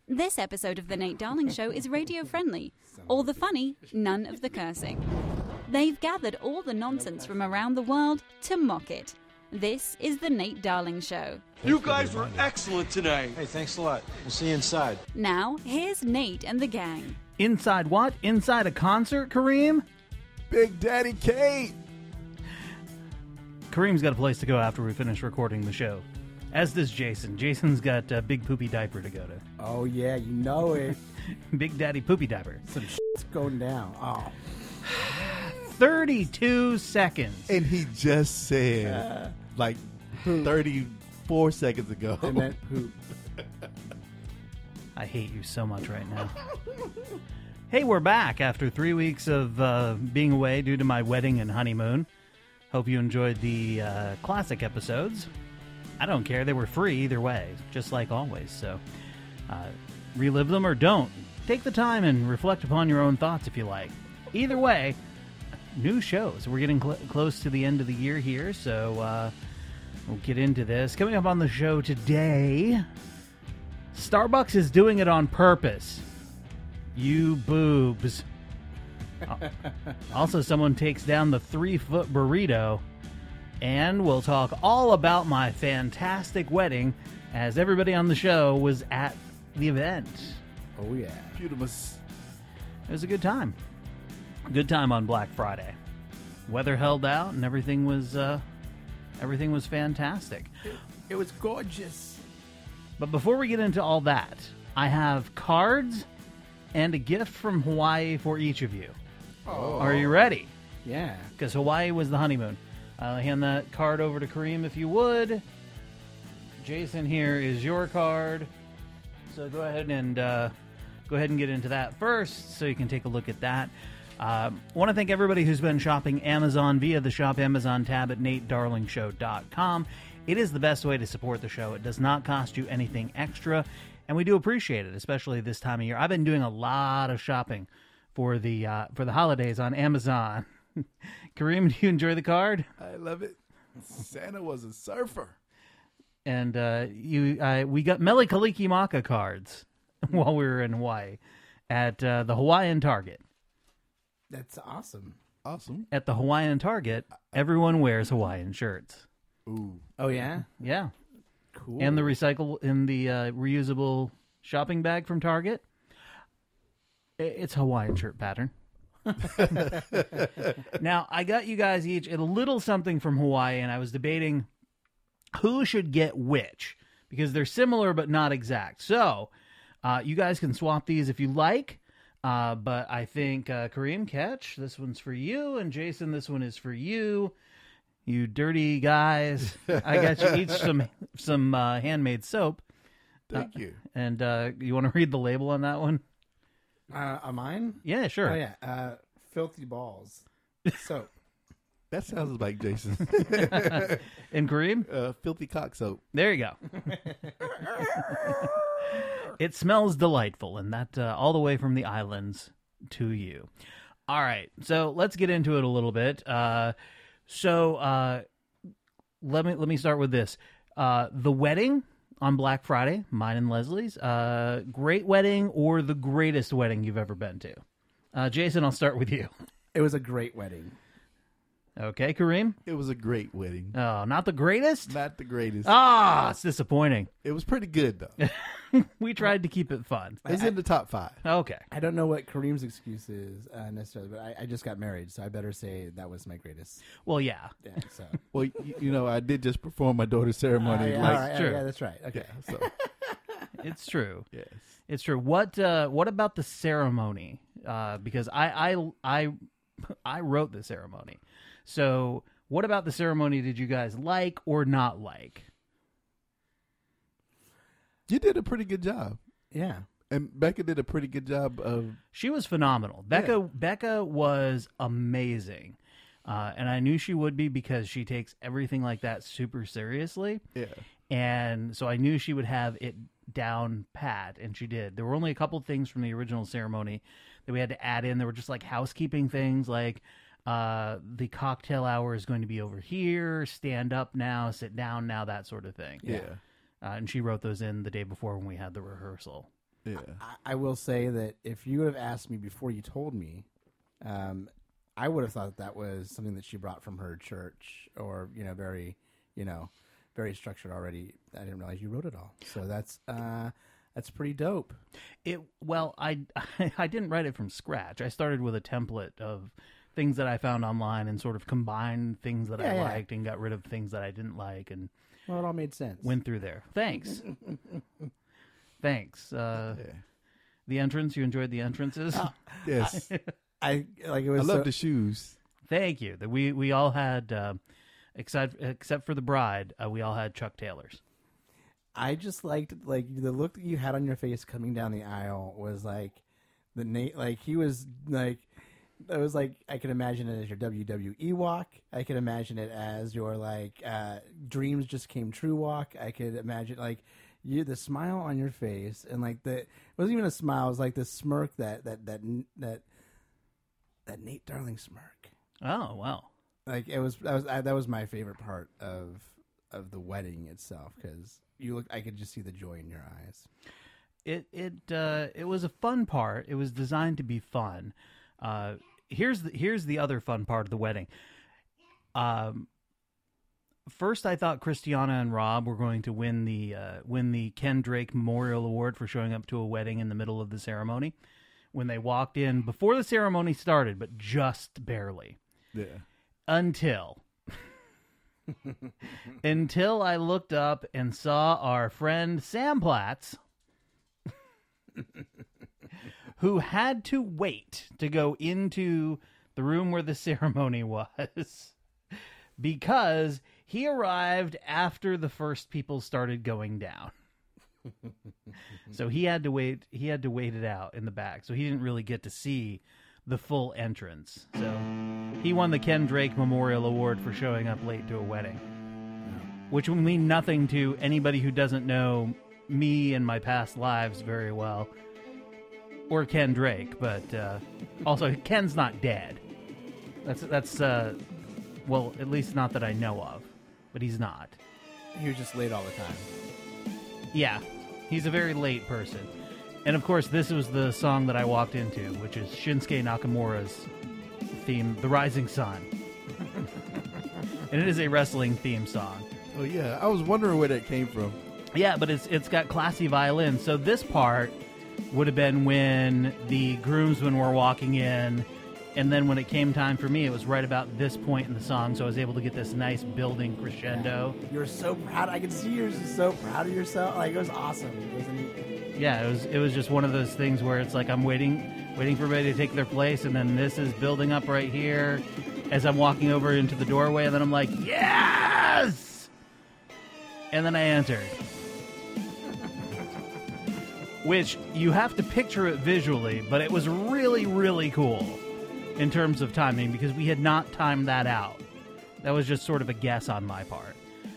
This episode of The Nate Darling Show is radio-friendly. All the funny, none of the cursing. They've gathered all the nonsense from around the world to mock it. This is The Nate Darling Show. You guys were excellent today. Hey, thanks a lot. We'll see you inside. Now, here's Nate and the gang. Inside what? Inside a concert, Kareem? Big Daddy Kate. Kareem's got a place to go after we finish recording the show. As does Jason. Jason's got a big poopy diaper to go to. Oh, yeah, you know it. Big Daddy Poopy Diaper. Some shit's going down. Oh. 32 seconds. And he just said, 34 seconds ago. And then poop. I hate you so much right now. Hey, we're back after 3 weeks of being away due to my wedding and honeymoon. Hope you enjoyed the classic episodes. I don't care. They were free either way, just like always. So relive them or don't. Take the time and reflect upon your own thoughts if you like. Either way, new shows. We're getting close to the end of the year here, so we'll get into this. Coming up on the show today, Starbucks is doing it on purpose. You boobs. Also, someone takes down the 3-foot burrito. And we'll talk all about my fantastic wedding, as everybody on the show was at the event. Oh, yeah. Beautiful. It was a good time. Good time on Black Friday. Weather held out, and everything was fantastic. It was gorgeous. But before we get into all that, I have cards and a gift from Hawaii for each of you. Oh. Are you ready? Yeah. Because Hawaii was the honeymoon. I'll hand that card over to Kareem if you would. Jason, here is your card. So go ahead and get into that first, so you can take a look at that. I want to thank everybody who's been shopping Amazon via the Shop Amazon tab at NateDarlingShow.com. It is the best way to support the show. It does not cost you anything extra, and we do appreciate it, especially this time of year. I've been doing a lot of shopping for the holidays on Amazon. Kareem, do you enjoy the card? I love it. Santa was a surfer. And we got Mele Kalikimaka cards while we were in Hawaii at the Hawaiian Target. That's awesome. Awesome. At the Hawaiian Target, everyone wears Hawaiian shirts. Ooh. Oh, yeah? Yeah. Cool. And the reusable shopping bag from Target. It's Hawaiian shirt pattern. Now, I got you guys each a little something from Hawaii, and I was debating who should get which, because they're similar but not exact. So, you guys can swap these if you like, but I think, Kareem, catch, this one's for you, and Jason, this one is for you. You dirty guys. I got you each some handmade soap. Thank you. And you want to read the label on that one? Mine? Yeah, sure. Oh, yeah. Filthy balls. Soap. That sounds like Jason. And Kareem? Filthy cock soap. There you go. It smells delightful, and that all the way from the islands to you. All right, so let's get into it a little bit. Let me start with this. The wedding on Black Friday, mine and Leslie's, great wedding or the greatest wedding you've ever been to? Jason, I'll start with you. It was a great wedding. Okay, Kareem? It was a great wedding. Oh, not the greatest? Not the greatest. It's disappointing. It was pretty good, though. We tried to keep it fun. It's in the top 5. Okay. I don't know what Kareem's excuse is necessarily, but I just got married, so I better say that was my greatest. Well, yeah. Yeah, so. Well, I did just perform my daughter's ceremony. Yeah, like, all right, true. Yeah, that's right. Okay. Yeah, so, It's true. yes. It's true. What about the ceremony? Because I wrote the ceremony. So what about the ceremony did you guys like or not like? You did a pretty good job. Yeah. And Becca did a pretty good job of... She was phenomenal. Becca was amazing. And I knew she would be because she takes everything like that super seriously. Yeah. And so I knew she would have it down pat, and she did. There were only a couple things from the original ceremony that we had to add in. There were just like housekeeping things like the cocktail hour is going to be over here, stand up now, sit down now, that sort of thing. Yeah. And she wrote those in the day before when we had the rehearsal. Yeah. I will say that if you would have asked me before you told me, I would have thought that was something that she brought from her church, or very structured already. I didn't realize you wrote it all, so that's pretty dope. I didn't write it from scratch. I started with a template of things that I found online and sort of combined things that I liked and got rid of things that I didn't like, and well, it all made sense. Went through there. Thanks. Thanks. The entrance, you enjoyed the entrances? Yes. I like it was. I love the shoes. Thank you. We all had, except for the bride, we all had Chuck Taylors. I just liked the look that you had on your face coming down the aisle was like he was like. It was like, I can imagine it as your WWE walk. I could imagine it as your dreams just came true walk. I could imagine the smile on your face, and it wasn't even a smile. It was like this smirk that Nate Darling smirk. Oh wow! That was my favorite part of the wedding itself, because I could just see the joy in your eyes. It was a fun part. It was designed to be fun. Here's the other fun part of the wedding. First, I thought Christiana and Rob were going to win the Ken Drake Memorial Award for showing up to a wedding in the middle of the ceremony. When they walked in before the ceremony started, but just barely. Yeah. Until I looked up and saw our friend Sam Platz, who had to wait to go into the room where the ceremony was because he arrived after the first people started going down. So he had to wait it out in the back. So he didn't really get to see the full entrance. So he won the Ken Drake Memorial Award for showing up late to a wedding, which will mean nothing to anybody who doesn't know me and my past lives very well. Or Ken Drake, but also Ken's not dead. That's well, at least not that I know of, but he's not. He was just late all the time. Yeah, he's a very late person. And of course, this was the song that I walked into, which is Shinsuke Nakamura's theme, The Rising Sun. And it is a wrestling theme song. Oh yeah, I was wondering where that came from. Yeah, but it's got classy violin. So this part would have been when the groomsmen were walking in, and then when it came time for me, it was right about this point in the song, so I was able to get this nice building crescendo. You were so proud. I could see you were so proud of yourself. It was awesome. Yeah, it was just one of those things where it's like I'm waiting for everybody to take their place, and then this is building up right here as I'm walking over into the doorway, and then I'm like, yes! And then I entered. Which, you have to picture it visually, but it was really, really cool in terms of timing, because we had not timed that out. That was just sort of a guess on my part.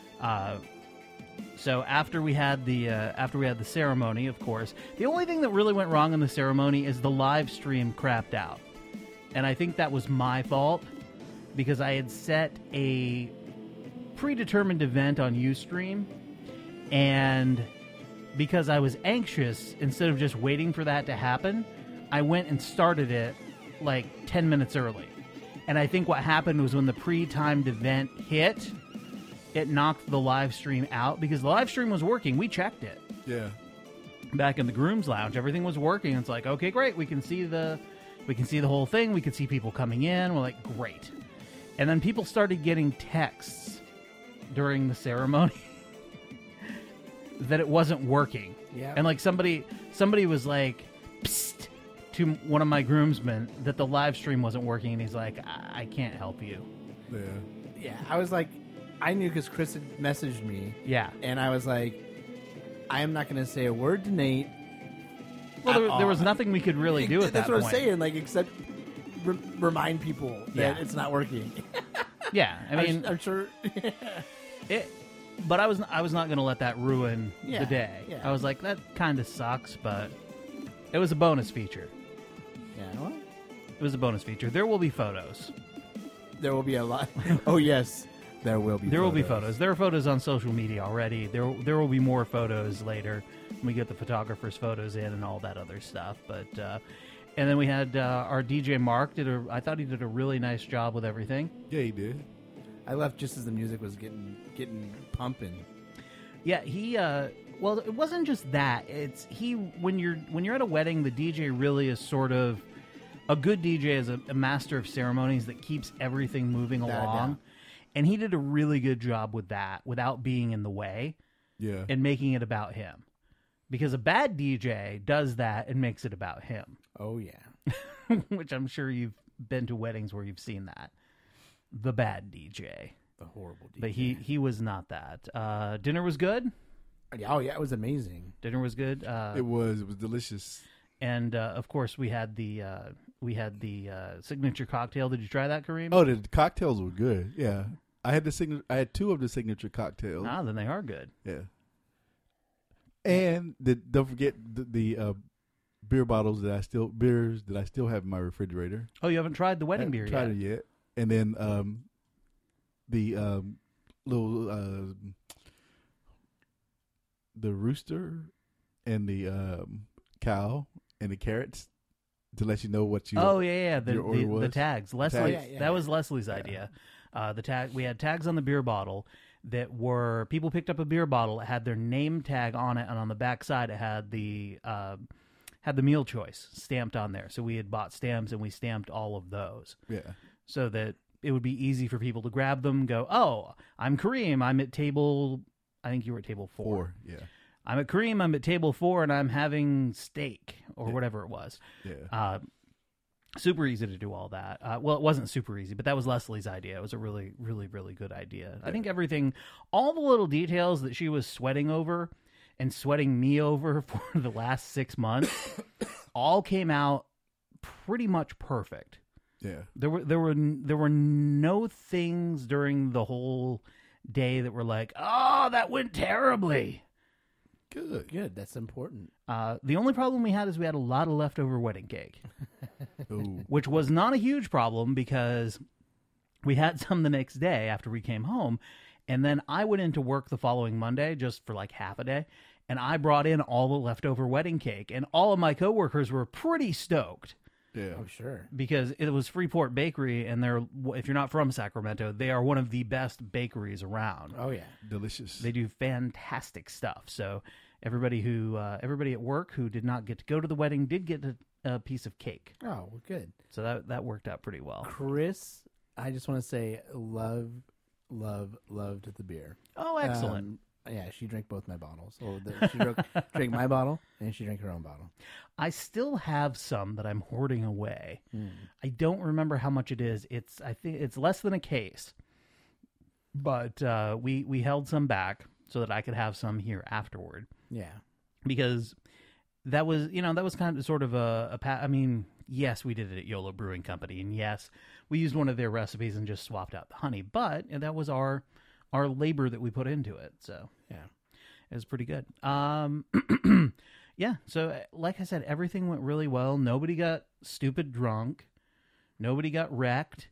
So after we had the ceremony, of course, the only thing that really went wrong in the ceremony is the live stream crapped out. And I think that was my fault, because I had set a predetermined event on Ustream, and because I was anxious, instead of just waiting for that to happen, I went and started it like 10 minutes early. And I think what happened was when the pre-timed event hit, it knocked the live stream out, because the live stream was working. We checked it. Yeah. Back in the groom's lounge, everything was working. It's like, okay, great. We can see the whole thing. We could see people coming in. We're like, great. And then people started getting texts during the ceremony that it wasn't working. Yeah. And like somebody was like, psst, to one of my groomsmen that the live stream wasn't working, and he's like, I can't help you. Yeah. Yeah, I was like, I knew because Chris had messaged me. Yeah. And I was like, I am not going to say a word to Nate. Well, there was nothing we could really do at that point. That's what I'm saying, except remind people that it's not working. Yeah, I mean, I'm sure. But I was not going to let that ruin the day. Yeah. I was like, that kind of sucks, but it was a bonus feature. Yeah, well, It was a bonus feature. There will be photos. there will be a lot. Oh yes, there will be. There will be photos. There are photos on social media already. There will be more photos later. we get the photographer's photos in and all that other stuff. But and then we had our DJ Mark I thought he did a really nice job with everything. Yeah, he did. I left just as the music was getting pumping. Yeah, he well, it wasn't just that. It's when you're at a wedding, the DJ really is sort of a good DJ is a master of ceremonies that keeps everything moving along. And he did a really good job with that without being in the way. Yeah. And making it about him. Because a bad DJ does that and makes it about him. Oh, yeah. Which I'm sure you've been to weddings where you've seen that. The bad DJ. The horrible DJ. But he was not that. Dinner was good. Oh, yeah, it was amazing. Dinner was good. It was delicious. And, of course, we had the signature cocktail. Did you try that, Kareem? Oh, the cocktails were good. Yeah. I had two of the signature cocktails. Ah, then they are good. Yeah. And don't forget the beer bottles that I still have in my refrigerator. Oh, you haven't tried the wedding beer tried yet? it yet. And then the little the rooster and the cow and the carrots to let you know what you. Oh yeah. your order was. The tags. Leslie. Tags. That was Leslie's idea. We had tags on the beer bottle that were people picked up a beer bottle. It had their name tag on it, and on the back side it had the meal choice stamped on there. So we had bought stamps and we stamped all of those. Yeah. So that it would be easy for people to grab them. And go, oh, I'm Kareem. I'm at table. I think you were at table 4. Yeah. I'm at Kareem. I'm at table 4, and I'm having steak or whatever it was. Yeah. Super easy to do all that. Well, it wasn't super easy, but that was Leslie's idea. It was a really, really, really good idea. I think all the little details that she was sweating over and sweating me over for the last 6 months all came out pretty much perfect. Yeah. There were no things during the whole day that were like, oh, that went terribly. Good. That's important. The only problem we had is we had a lot of leftover wedding cake. Ooh. Which was not a huge problem because we had some the next day after we came home. And then I went into work the following Monday just for like half a day. And I brought in all the leftover wedding cake. And all of my coworkers were pretty stoked. Yeah. Oh, sure. Because it was Freeport Bakery. And if you're not from Sacramento, they are one of the best bakeries around. Oh, yeah. Delicious. They do fantastic stuff. So everybody at work who did not get to go to the wedding did get a piece of cake. Oh, well, good. So that worked out pretty well. Chris, I just want to say loved the beer. Oh, excellent. Yeah, she drank both my bottles. So she drank my bottle, and she drank her own bottle. I still have some that I'm hoarding away. I don't remember how much it is. I think it's less than a case. But we held some back so that I could have some here afterward. Yeah. Because that was kind of sort of I mean, yes, we did it at YOLO Brewing Company, and yes, we used one of their recipes and just swapped out the honey, but that was our labor that we put into it. So yeah, it was pretty good. Yeah. So like I said, everything went really well. Nobody got stupid drunk. Nobody got wrecked.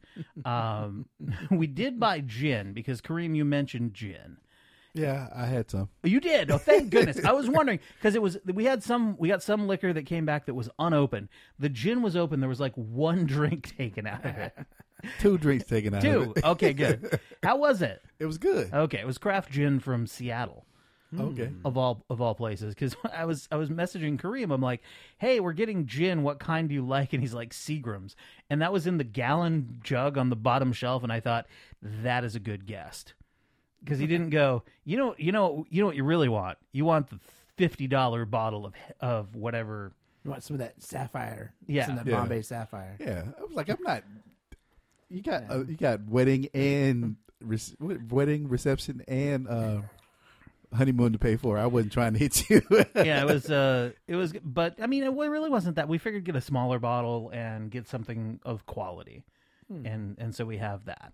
We did buy gin because Kareem, you mentioned gin. Yeah, I had some. You did. Oh, thank goodness. I was wondering because we got some liquor that came back that was unopened. The gin was open. There was like one drink taken out of it. 2 drinks taken out of Two. it. Okay, good. How was it? It was good. Okay, it was craft gin from Seattle. Okay. Of all places, because I was messaging Kareem. I'm like, hey, we're getting gin. What kind do you like? And he's like, Seagram's, and that was in the gallon jug on the bottom shelf. And I thought that is a good guess. Because he didn't go, you know what you really want. You want the $50 bottle of whatever. You want some of that sapphire? Yeah. Some of that Bombay sapphire. Yeah, I was like, I'm not. You got wedding and wedding reception and honeymoon to pay for. I wasn't trying to hit you. Yeah, it was, but I mean, it really wasn't that. We figured get a smaller bottle and get something of quality. And so we have that.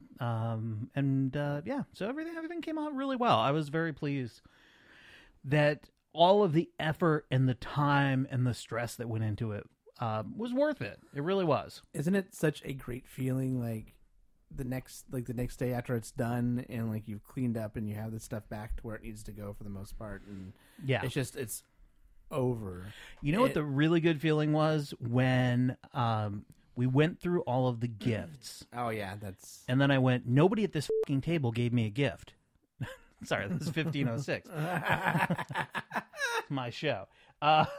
Yeah, so everything came out really well. I was very pleased that all of the effort and the time and the stress that went into it was worth it. It really was. Isn't it such a great feeling, like the next day after it's done and like you've cleaned up and you have the stuff back to where it needs to go for the most part, and Yeah, it's over. You know what the really good feeling was when we went through all of the gifts. Oh yeah, that's. And then I went, nobody at this fucking table gave me a gift. Sorry, this is 1506. My show. And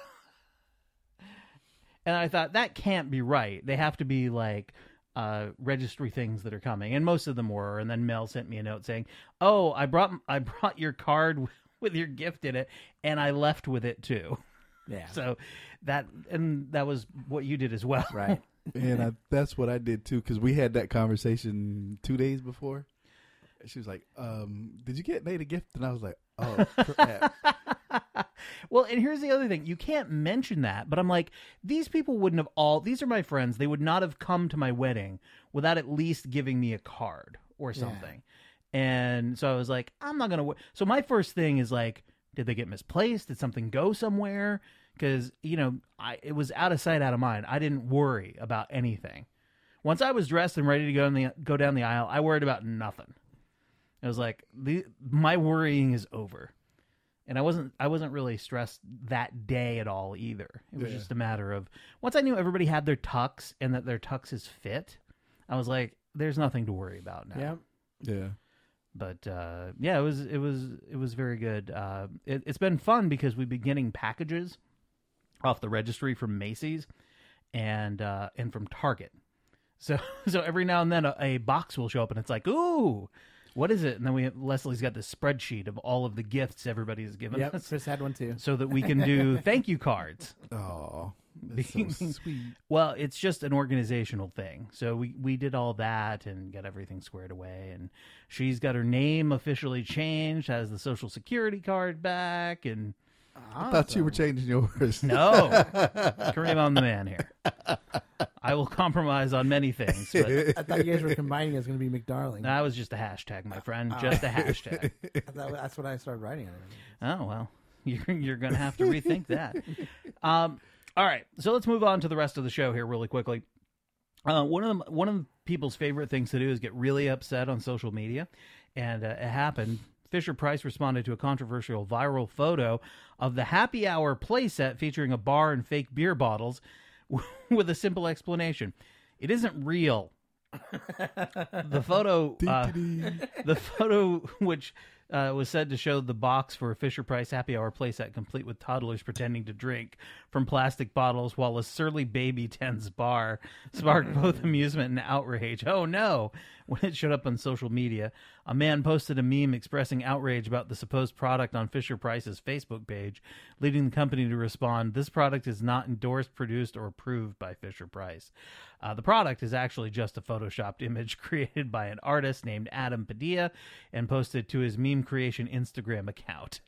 I thought, that can't be right. They have to be like registry things that are coming. And most of them were. And then Mel sent me a note saying, oh, I brought your card with your gift in it, and I left with it too. Yeah. So that was what you did as well. Right. And that's what I did too, because we had that conversation 2 days before. She was like, did you get Nate a gift? And I was like, oh, crap. Well, and here's the other thing. You can't mention that, but I'm like, these people wouldn't have these are my friends. They would not have come to my wedding without at least giving me a card or something. Yeah. And so I was like, I'm not going to. So my first thing is like, did they get misplaced? Did something go somewhere? Because, it was out of sight, out of mind. I didn't worry about anything. Once I was dressed and ready to go down the aisle, I worried about nothing. It was like, my worrying is over. And I wasn't really stressed that day at all either. It was just a matter of, once I knew everybody had their tux and that their tuxes fit, I was like, there's nothing to worry about now. Yeah. But it was very good. It's been fun because we've been getting packages off the registry from Macy's and from Target. So every now and then a box will show up and it's like, ooh, what is it? And then Leslie's got this spreadsheet of all of the gifts everybody's given us. Chris had one too. So that we can do thank you cards. Oh, that's so sweet. Well, it's just an organizational thing. So we did all that and got everything squared away. And she's got her name officially changed, has the Social Security card back. And I thought you were changing yours. No. Kareem, I'm the man here. I will compromise on many things. But I thought you guys were combining it as going to be McDarling. that was just a hashtag, my friend. Just a hashtag. That's what I started writing on it. Oh, well, you're going to have to rethink that. All right, so let's move on to the rest of the show here really quickly. One of people's favorite things to do is get really upset on social media, and it happened. Fisher-Price responded to a controversial viral photo of the happy hour playset featuring a bar and fake beer bottles with a simple explanation. It isn't real. The photo, which was said to show the box for a Fisher-Price happy hour playset complete with toddlers pretending to drink from plastic bottles while a surly baby tends bar, sparked both amusement and outrage. Oh no! When it showed up on social media, a man posted a meme expressing outrage about the supposed product on Fisher-Price's Facebook page, leading the company to respond, "This product is not endorsed, produced, or approved by Fisher-Price." The product is actually just a photoshopped image created by an artist named Adam Padilla and posted to his meme creation Instagram account.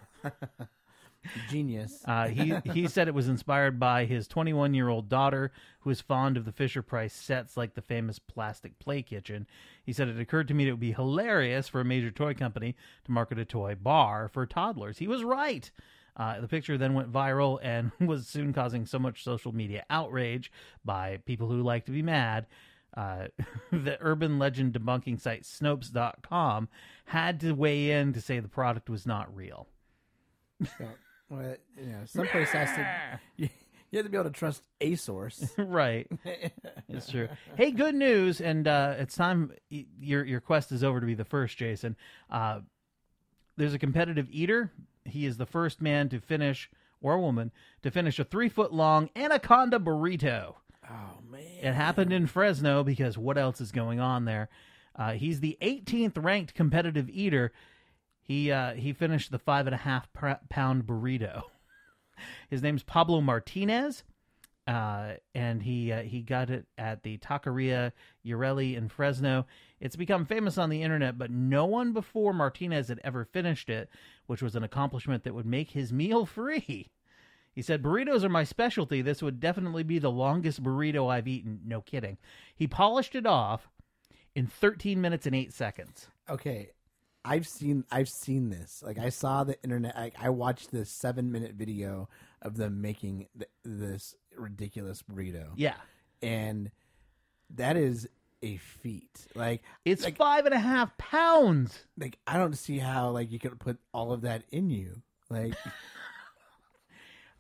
Genius. He said it was inspired by his 21-year-old daughter, who is fond of the Fisher-Price sets like the famous plastic play kitchen. He said, "It occurred to me that it would be hilarious for a major toy company to market a toy bar for toddlers." He was right. The picture then went viral and was soon causing so much social media outrage by people who like to be mad. The urban legend debunking site Snopes.com had to weigh in to say the product was not real. So, well, someplace has to. You have to be able to trust a source, right? It's true. Hey, good news, and it's time. Your quest is over to be the first, Jason. There's a competitive eater. He is the first man to finish, or woman, to finish a 3-foot-long anaconda burrito. Oh, man. It happened in Fresno because what else is going on there? He's the 18th ranked competitive eater. He finished the 5.5-pound burrito. His name's Pablo Martinez, and he got it at the Taqueria Urelli in Fresno. It's become famous on the internet, but no one before Martinez had ever finished it, which was an accomplishment that would make his meal free. He said, "Burritos are my specialty. This would definitely be the longest burrito I've eaten." No kidding. He polished it off in 13 minutes and 8 seconds. Okay. I've seen this. Like, I saw the internet. I watched this 7-minute video of them making this ridiculous burrito. Yeah. And that is a feat. Like, it's 5.5 pounds. Like, I don't see how, like, you could put all of that in you. Like,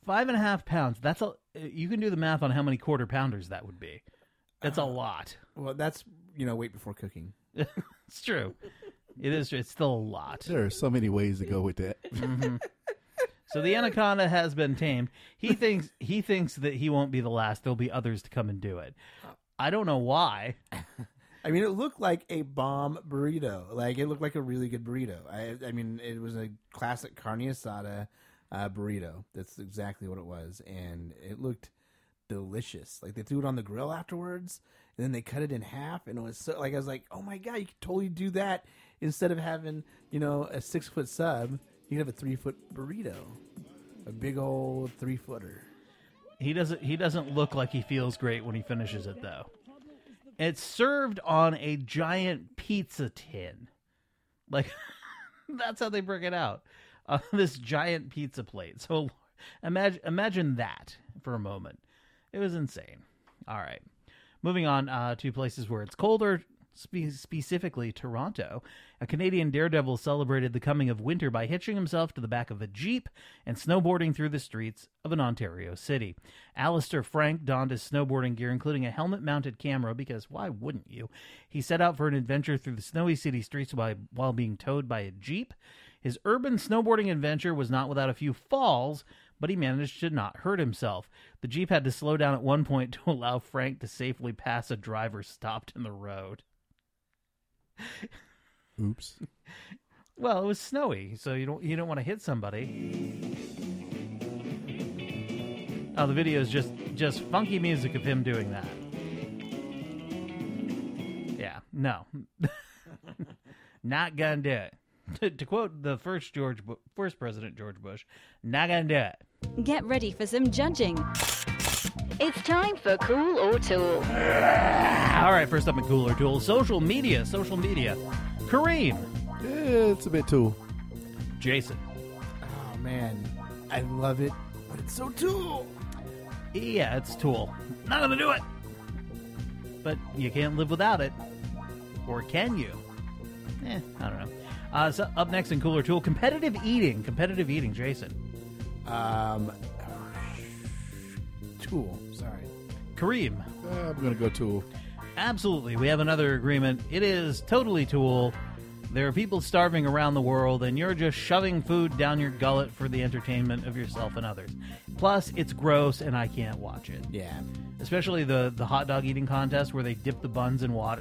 5.5 pounds. That's a. You can do the math on how many quarter pounders that would be. That's a lot. Well, that's weight before cooking. It's true. It is. It's still a lot. There are so many ways to go with that. Mm-hmm. So the anaconda has been tamed. He thinks that he won't be the last. There'll be others to come and do it. I don't know why. I mean, it looked like a bomb burrito. Like, it looked like a really good burrito. I mean, it was a classic carne asada burrito. That's exactly what it was, and it looked delicious. Like, they threw it on the grill afterwards, and then they cut it in half, and it was so, like, I was like, oh my god, you could totally do that instead of having a 6-foot sub. You could have a 3-foot burrito, a big old 3-footer. He doesn't look like he feels great when he finishes it, though. It's served on a giant pizza tin. Like, that's how they bring it out. This giant pizza plate. So imagine that for a moment. It was insane. All right. Moving on to places where it's colder, specifically Toronto. A Canadian daredevil celebrated the coming of winter by hitching himself to the back of a Jeep and snowboarding through the streets of an Ontario city. Alistair Frank donned his snowboarding gear, including a helmet-mounted camera, because why wouldn't you? He set out for an adventure through the snowy city streets while being towed by a Jeep. His urban snowboarding adventure was not without a few falls, but he managed to not hurt himself. The Jeep had to slow down at one point to allow Frank to safely pass a driver stopped in the road. Oops. Well, it was snowy, so you don't want to hit somebody. Oh, the video is just funky music of him doing that. Yeah, no. Not gonna do it. To quote the first President George Bush, not gonna do it. Get ready for some judging. It's time for Cool or Tool. All right, first up in Cool or Tool, social media. Kareem. Yeah, it's a bit too. Jason. Oh man, I love it, but it's so Tool. Yeah, it's Tool. Not gonna do it. But you can't live without it. Or can you? I don't know. So up next in Cool or Tool, competitive eating, Jason. Tool, sorry. Kareem. I'm going to go Tool. Absolutely. We have another agreement. It is totally Tool. There are people starving around the world, and you're just shoving food down your gullet for the entertainment of yourself and others. Plus, it's gross, and I can't watch it. Yeah. Especially the hot dog eating contest where they dip the buns in water.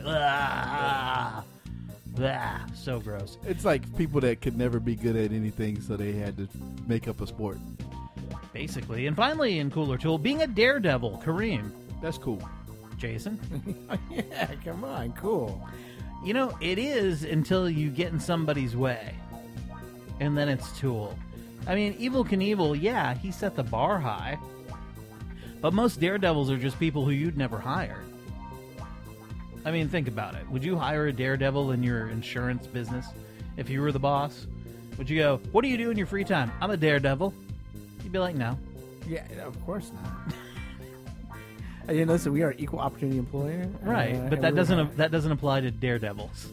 So gross. It's like people that could never be good at anything, so they had to make up a sport. Basically. And finally, in Cool or Tool, being a daredevil. Kareem. That's cool. Jason? Yeah, come on, cool. You know, it is until you get in somebody's way. And then it's Tool. I mean, Evel Knievel, yeah, he set the bar high. But most daredevils are just people who you'd never hire. I mean, think about it. Would you hire a daredevil in your insurance business if you were the boss? Would you go, what do you do in your free time? I'm a daredevil. You'd be like, no. Yeah, of course not. Listen, we are an equal opportunity employer. Right, but that doesn't apply to daredevils.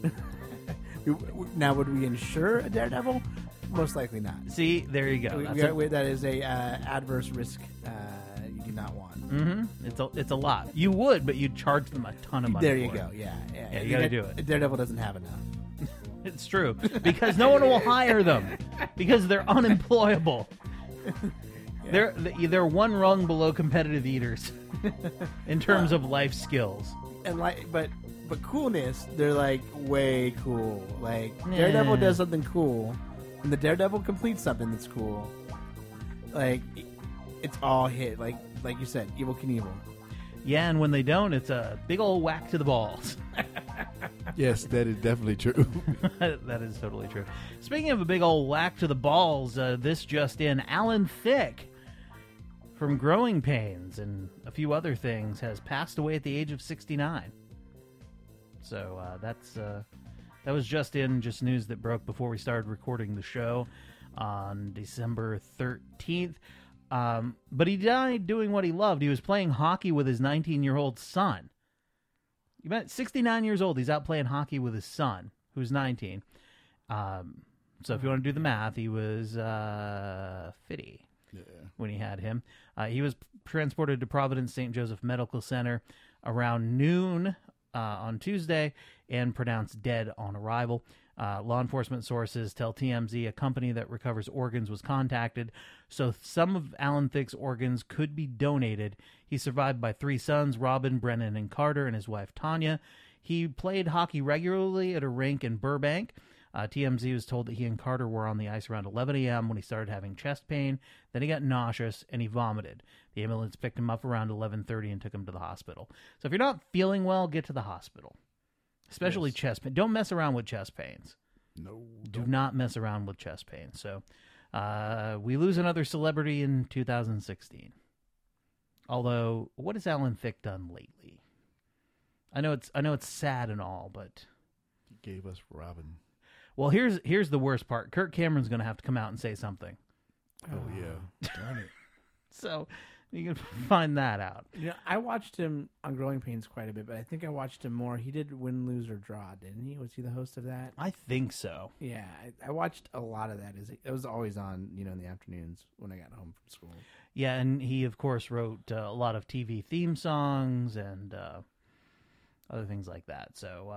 Now, would we insure a daredevil? Most likely not. See, there you go. That is a adverse risk you do not want. Mm-hmm. It's a lot. You would, but you'd charge them a ton of money. There you for go. it. Yeah. You got to do it. A daredevil doesn't have enough. It's true because no one will hire them because they're unemployable. Yeah. They're one rung below competitive eaters in terms of life skills. And but coolness, they're like way cool. Like Daredevil does something cool, and the Daredevil completes something that's cool. Like it's all hit. Like you said, Evel Knievel. Yeah, and when they don't, it's a big old whack to the balls. Yes, that is definitely true. That is totally true. Speaking of a big old whack to the balls, this just in, Alan Thicke from Growing Pains and a few other things has passed away at the age of 69. So that was just news that broke before we started recording the show on December 13th. But he died doing what he loved. He was playing hockey with his 19-year-old son. You bet, 69 years old. He's out playing hockey with his son, who's 19. So if you want to do the math, he was 50. when he had him. He was transported to Providence St. Joseph Medical Center around noon on Tuesday and pronounced dead on arrival. Law enforcement sources tell TMZ a company that recovers organs was contacted, so some of Alan Thicke's organs could be donated. He's survived by 3 sons, Robin, Brennan, and Carter, and his wife, Tanya. He played hockey regularly at a rink in Burbank. TMZ was told that he and Carter were on the ice around 11 a.m. when he started having chest pain. Then he got nauseous and he vomited. The ambulance picked him up around 11:30 and took him to the hospital. So if you're not feeling well, get to the hospital. Especially chest pain. Don't mess around with chest pains. No. Do not mess around with chest pain. So we lose another celebrity in 2016. Although, what has Alan Thicke done lately? I know it's sad and all, but He gave us Robin. well, here's the worst part. Kirk Cameron's going to have to come out and say something. Oh, yeah. Darn it. So you can find that out. You know, I watched him on Growing Pains quite a bit, but I think I watched him more. He did Win, Lose, or Draw, didn't he? Was he the host of that? I think so. Yeah, I watched a lot of that. It was always on, in the afternoons when I got home from school. Yeah, and he, of course, wrote a lot of TV theme songs and other things like that. So,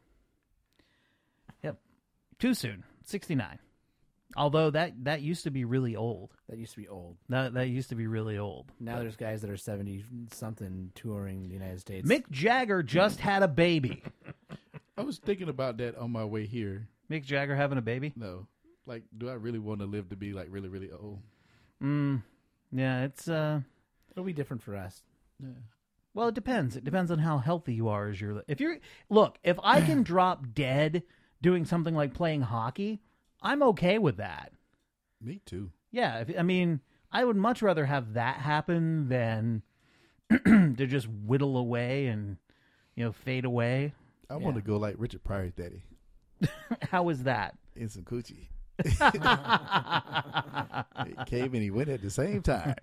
yep. Too soon. 69. Although that used to be really old. That used to be old. That used to be really old. Now there's guys that are 70-something touring the United States. Mick Jagger just had a baby. I was thinking about that on my way here. Mick Jagger having a baby? No. Like, do I really want to live to be, like, really, really old? Yeah, it's... It'll be different for us. Yeah. Well, it depends. It depends on how healthy you are as you're... If I can drop dead doing something like playing hockey, I'm okay with that. Me too. Yeah, I would much rather have that happen than to just whittle away and, fade away. I want to go like Richard Pryor's daddy. How is that? In some coochie. He came and he went at the same time.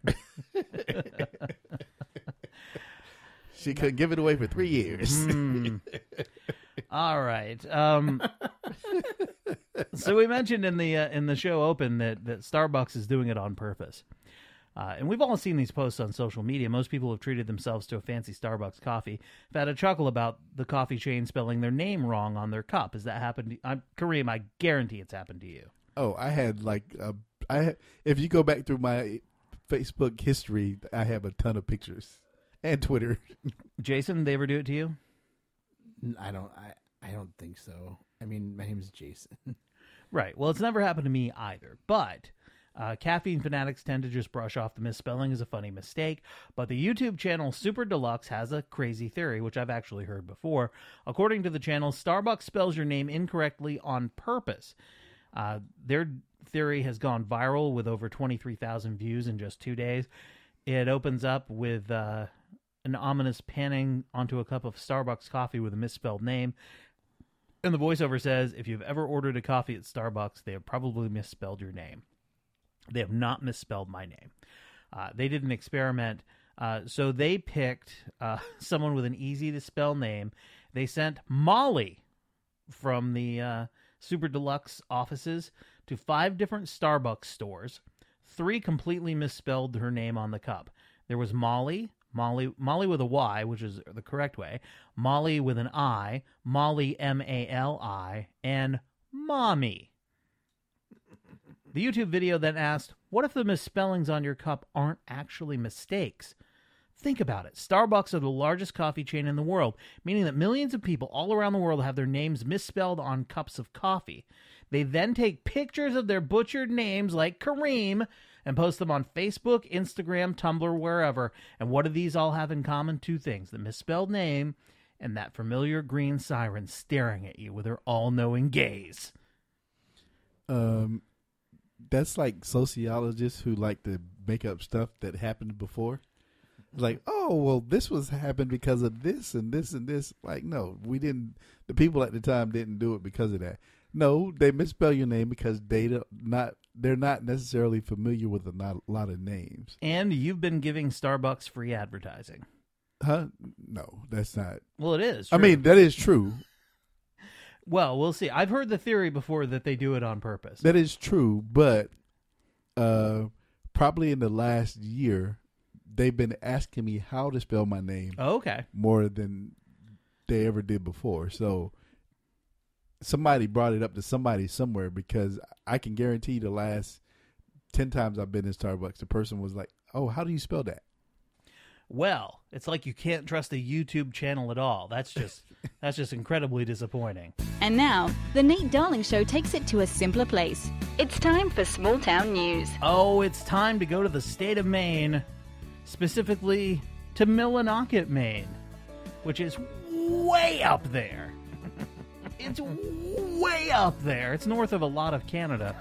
She couldn't give it away for 3 years. All right. So we mentioned in the show open that Starbucks is doing it on purpose. And we've all seen these posts on social media. Most people have treated themselves to a fancy Starbucks coffee. I've had a chuckle about the coffee chain spelling their name wrong on their cup. Has that happened to you? Kareem, I guarantee it's happened to you. Oh, I had if you go back through my Facebook history, I have a ton of pictures. And Twitter. Jason, did they ever do it to you? I don't think so. My name is Jason. Right. Well, it's never happened to me either. But caffeine fanatics tend to just brush off the misspelling as a funny mistake. But the YouTube channel Super Deluxe has a crazy theory, which I've actually heard before. According to the channel, Starbucks spells your name incorrectly on purpose. Their theory has gone viral with over 23,000 views in just 2 days. It opens up with an ominous panning onto a cup of Starbucks coffee with a misspelled name. And the voiceover says, if you've ever ordered a coffee at Starbucks, they have probably misspelled your name. They have not misspelled my name. They did an experiment. So they picked someone with an easy-to-spell name. They sent Molly from the Super Deluxe offices to 5 different Starbucks stores. 3 completely misspelled her name on the cup. There was Molly with a Y, which is the correct way, Molly with an I, Molly M-A-L-I, and Mommy. The YouTube video then asked, what if the misspellings on your cup aren't actually mistakes? Think about it. Starbucks are the largest coffee chain in the world, meaning that millions of people all around the world have their names misspelled on cups of coffee. They then take pictures of their butchered names like Kareem and post them on Facebook, Instagram, Tumblr, wherever. And what do these all have in common? 2 things. The misspelled name and that familiar green siren staring at you with her all-knowing gaze. That's like sociologists who like to make up stuff that happened before. Like, oh, well, this was happened because of this and this and this. Like, no, we didn't. The people at the time didn't do it because of that. No, they misspell your name because they're not necessarily familiar with a lot of names. And you've been giving Starbucks free advertising. Huh? No, that's not. Well, it is. True. I mean, that is true. Well, we'll see. I've heard the theory before that they do it on purpose. That is true, but probably in the last year, they've been asking me how to spell my name Oh, okay. more than they ever did before. So somebody brought it up to somebody somewhere, because I can guarantee the last 10 times I've been in Starbucks, the person was like, "Oh, how do you spell that?" Well, it's like you can't trust a YouTube channel at all. That's just incredibly disappointing. And now, the Nate Darling Show takes it to a simpler place. It's time for small town news. Oh, it's time to go to the state of Maine, specifically to Millinocket, Maine, which is way up there. It's way up there. It's north of a lot of Canada.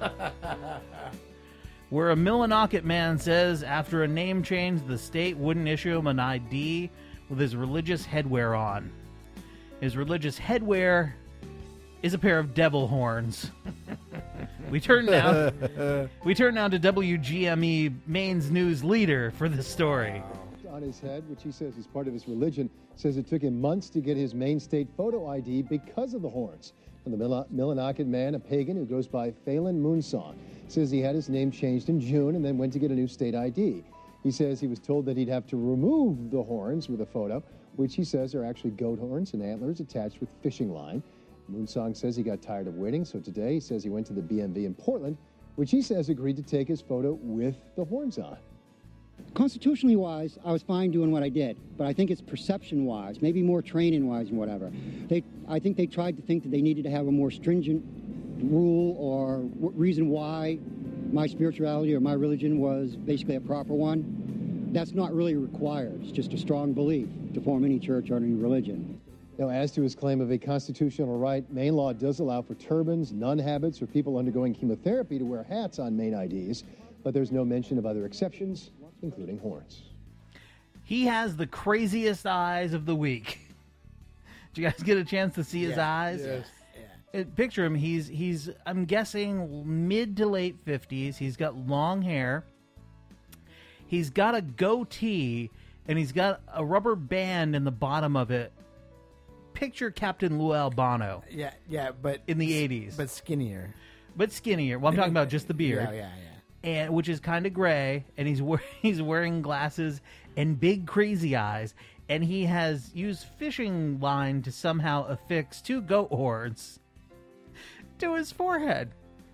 Where a Millinocket man says after a name change, the state wouldn't issue him an ID with his religious headwear on. His religious headwear is a pair of devil horns. We turn now to WGME Maine's news leader for this story. On his head, which he says is part of his religion, says it took him months to get his Maine state photo ID because of the horns. And the Millinocket man, a pagan who goes by Phelan Moonsong, says he had his name changed in June and then went to get a new state ID. He says he was told that he'd have to remove the horns with a photo, which he says are actually goat horns and antlers attached with fishing line. Moonsong says he got tired of waiting, so today he says he went to the BMV in Portland, which he says agreed to take his photo with the horns on. Constitutionally wise, I was fine doing what I did, but I think it's perception wise, maybe more training wise and whatever. I think they tried to think that they needed to have a more stringent rule or reason why my spirituality or my religion was basically a proper one. That's not really required. It's just a strong belief to form any church or any religion. Now, as to his claim of a constitutional right, Maine law does allow for turbans, nun habits, or people undergoing chemotherapy to wear hats on Maine IDs, but there's no mention of other exceptions, including horns. He has the craziest eyes of the week. Did you guys get a chance to see his eyes? Yes. Picture him. He's I'm guessing mid to late 50s. He's got long hair. He's got a goatee, and he's got a rubber band in the bottom of it. Picture Captain Lou Albano. Yeah, but in the 80s, but skinnier. Well, I'm talking about just the beard. Yeah. And which is kind of gray, and he's wearing glasses and big crazy eyes, and he has used fishing line to somehow affix 2 goat horns to his forehead.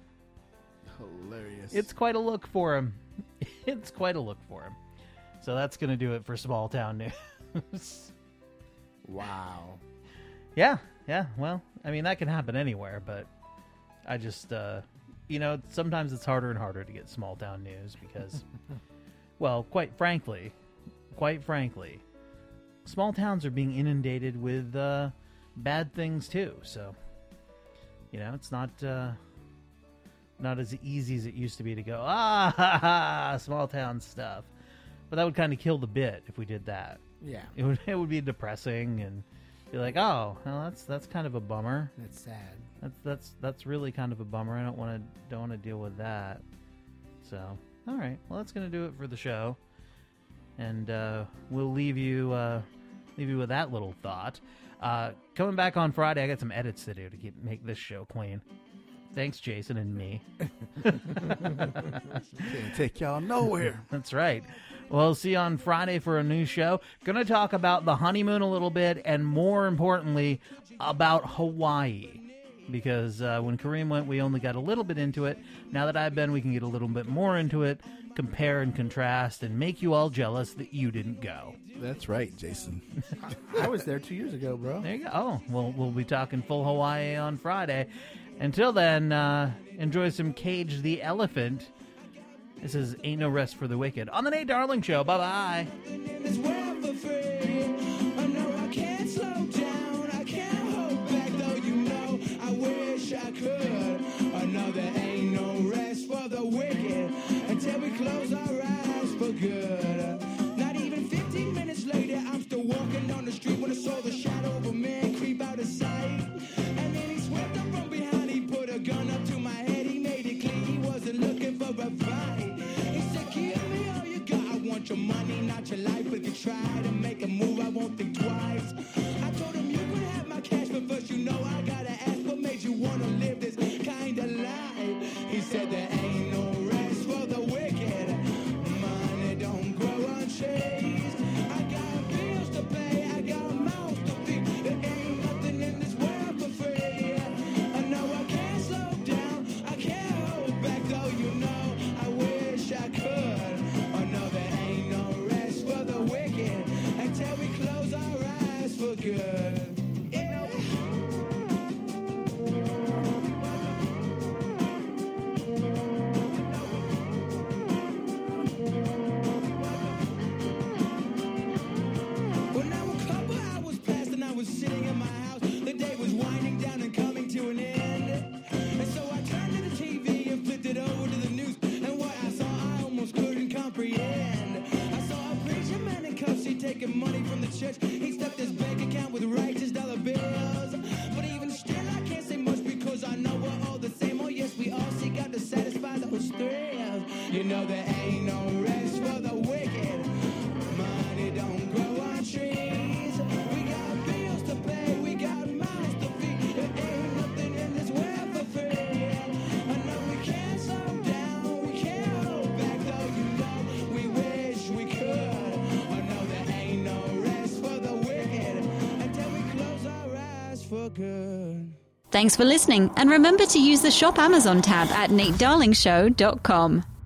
Hilarious. It's quite a look for him. It's quite a look for him. So that's going to do it for Small Town News. Wow. Yeah. Well, I mean, that can happen anywhere, but I just, sometimes it's harder and harder to get small town news because, well, quite frankly, small towns are being inundated with bad things too. So, it's not as easy as it used to be to go, small town stuff. But that would kind of kill the bit if we did that. Yeah. It would be depressing and be like, oh, well, that's kind of a bummer. That's sad. That's really kind of a bummer. I don't want to deal with that. So, all right. Well, that's going to do it for the show, and we'll leave you with that little thought. Coming back on Friday, I got some edits to do to make this show clean. Thanks, Jason and me. Can't take y'all nowhere. That's right. Well, see you on Friday for a new show. Going to talk about the honeymoon a little bit, and more importantly, about Hawaii. Because when Kareem went, we only got a little bit into it. Now that I've been, we can get a little bit more into it, compare and contrast, and make you all jealous that you didn't go. That's right, Jason. I was there 2 years ago, bro. There you go. Oh, well, we'll be talking full Hawaii on Friday. Until then, enjoy some Cage the Elephant. This is Ain't No Rest for the Wicked on the Nate Darling Show. Bye-bye. I could. Oh no, there ain't no rest for the wicked until we close our eyes for good. Not even 15 minutes later, I'm still walking down the street when I saw the shadow of a man creep out of sight. And then he swept up from behind, he put a gun up to my head, he made it clear he wasn't looking for a fight. He said, give me all you got, I want your money, not your life. If you try to make a move, I won't think twice. I told him you could have my cash, but first you know I gotta ask what made you wanna live this kind of life. He said there ain't no rest for the wicked taking money from the church. He stuffed his bank account with righteous dollar bills. But even still, I can't say much because I know we're all the same. Oh yes, we all seek out to satisfy those thrills. You know there ain't no rest for the wicked. Money don't grow on trees. We got bills to pay, we got mouths to feed. There ain't nothing in this world for free. I know we can't slow down, we can't hold back, though you know we wish we could. I know there ain't no rest for the wicked until we close our eyes for good. Thanks for listening, and remember to use the Shop Amazon tab at NateDarlingShow.com.